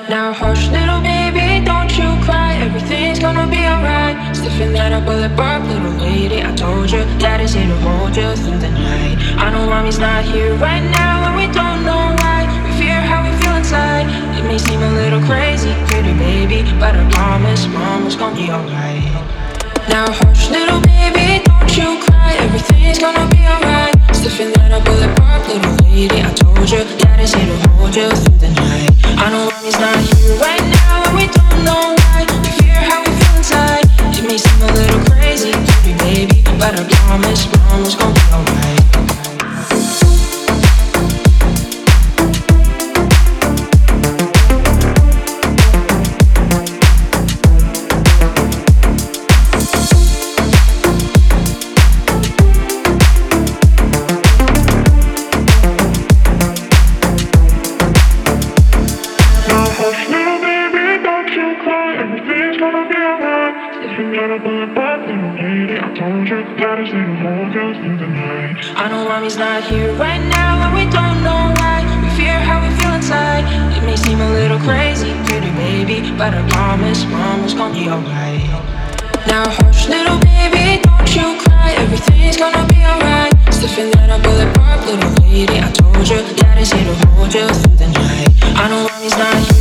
Now hush, little baby, don't you cry. Everything's gonna be alright. Stiffen that up, bullet bark, little lady. I told you that is here to hold you through the night. I know mommy's not here right now, and we don't know why. We fear how we feel inside. It may seem a little crazy, pretty baby, but I promise mama's gonna be alright. Now hush, little baby, don't you cry. Everything's gonna be alright. Stiffen that up, bullet bark, little lady. I told you that is here to hold you through the night. I know mommy's not here right now, and we don't know why. We fear how we feel inside. It may seem a little crazy, pretty baby, but I promise mama's gonna be alright. I know mommy's not here right now, and we don't know why. We fear how we feel inside. It may seem a little crazy, pretty baby, but I promise mama's gonna be alright. Now hush, little baby, don't you cry. Everything's gonna be alright. Stiffen that up, bullet bark, little lady. I told you that is here to hold you through the night. I know mommy's not here